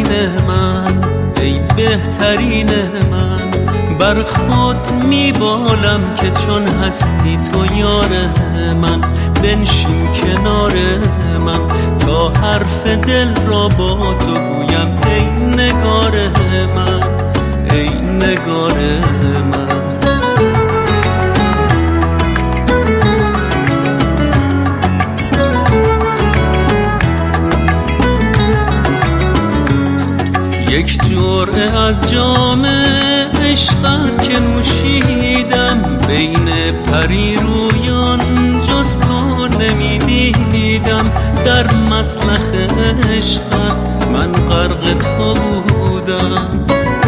بهترین من، ای بهترین من، بر خود میبالم که چون هستی تو یار من. بنشین کنار من تا حرف دل را با تو گویم، ای نگار من، ای نگار من. یک جرعه از جام عشقت که نوشیدم، بین پری رویان جز تو نمیدیدم. در مسلخ عشقت من غرق تو بودم.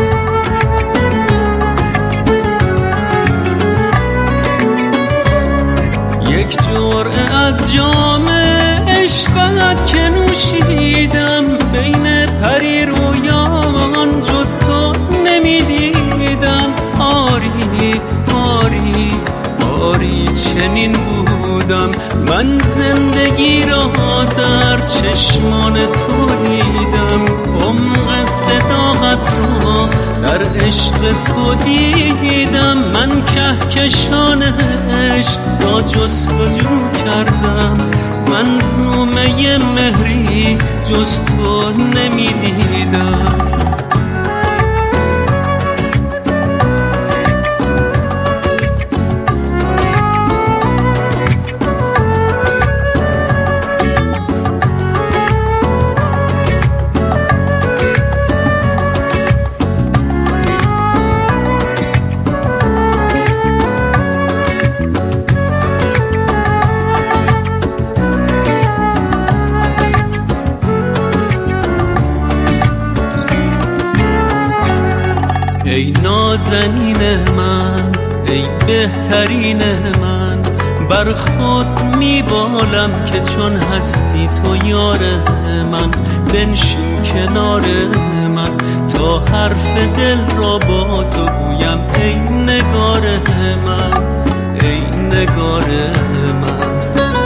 یک جرعه از جام عشقت که نوشیدم، بین پری رویان جز تو نمیدیدم. آری آری آری چنین بودم من، زندگی را در چشمان تو دیدم. عمق صداقت را در عشق تو دیدم. من کهکشان عشق را جستجو کردم، منظومه مهری جز تو نمیدیدم. ای نازنین من، ای بهترین من، بر خود میبالم که چون هستی تو یار من. بنشین کنار من تا حرف دل را با تو گویم، ای نگار من، ای نگار من.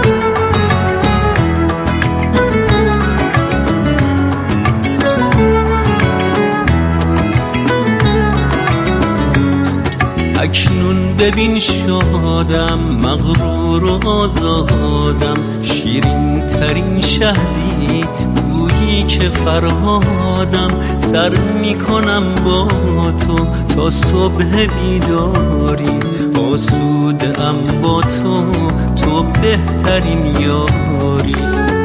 اکنون ببین شادم، مغرور و آزادم، شیرین ترین شهدی گویی که فرهادم. سر میکنم با تو تا صبح بیداری، آسوده ام با تو، تو بهترین یاری.